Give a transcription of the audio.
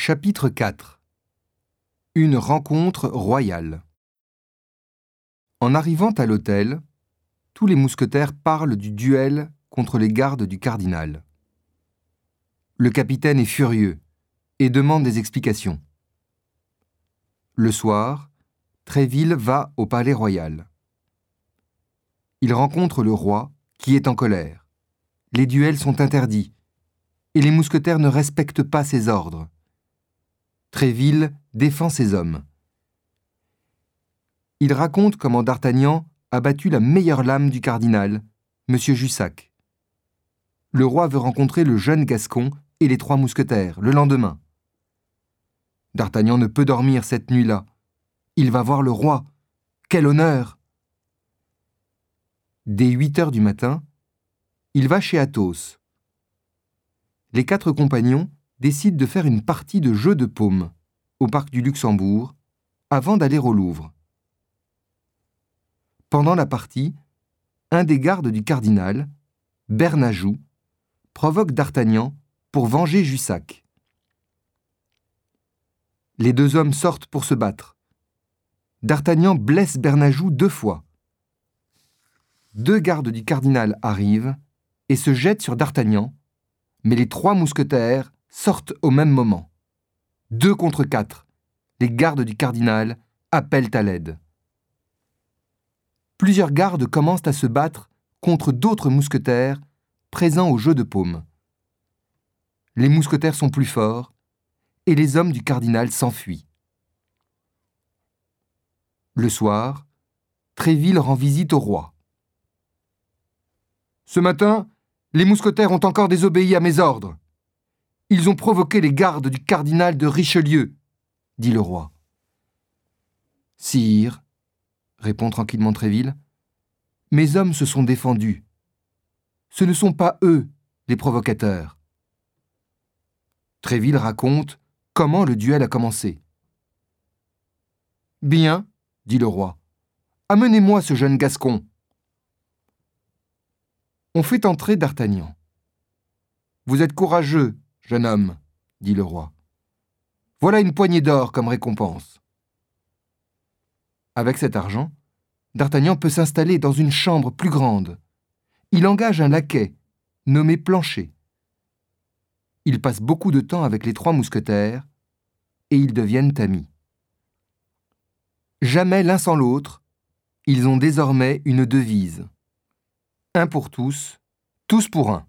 Chapitre 4. Une rencontre royale. En arrivant à l'hôtel, tous les mousquetaires parlent du duel contre les gardes du cardinal. Le capitaine est furieux et demande des explications. Le soir, Tréville va au palais royal. Il rencontre le roi qui est en colère. Les duels sont interdits et les mousquetaires ne respectent pas ses ordres. Tréville défend ses hommes. Il raconte comment D'Artagnan a battu la meilleure lame du cardinal, M. Jussac. Le roi veut rencontrer le jeune Gascon et les 3 mousquetaires le lendemain. D'Artagnan ne peut dormir cette nuit-là. Il va voir le roi. Quel honneur! Dès 8 heures du matin, il va chez Athos. Les 4 compagnons décident de faire une partie de jeu de paume au parc du Luxembourg avant d'aller au Louvre. Pendant la partie, un des gardes du cardinal, Bernajoux, provoque D'Artagnan pour venger Jussac. Les 2 hommes sortent pour se battre. D'Artagnan blesse Bernajoux 2 fois. 2 gardes du cardinal arrivent et se jettent sur D'Artagnan, mais les 3 mousquetaires sortent au même moment. 2 contre 4, les gardes du cardinal appellent à l'aide. Plusieurs gardes commencent à se battre contre d'autres mousquetaires présents au jeu de paume. Les mousquetaires sont plus forts et les hommes du cardinal s'enfuient. Le soir, Tréville rend visite au roi. « Ce matin, les mousquetaires ont encore désobéi à mes ordres. Ils ont provoqué les gardes du cardinal de Richelieu, dit le roi. Sire, répond tranquillement Tréville, mes hommes se sont défendus. Ce ne sont pas eux, les provocateurs. Tréville raconte comment le duel a commencé. Bien, dit le roi, amenez-moi ce jeune Gascon. On fait entrer D'Artagnan. Vous êtes courageux, jeune homme, dit le roi. Voilà une poignée d'or comme récompense. Avec cet argent, D'Artagnan peut s'installer dans une chambre plus grande. Il engage un laquais, nommé Planchet. Il passe beaucoup de temps avec les 3 mousquetaires et ils deviennent amis. Jamais l'un sans l'autre, ils ont désormais une devise. Un pour tous pour un.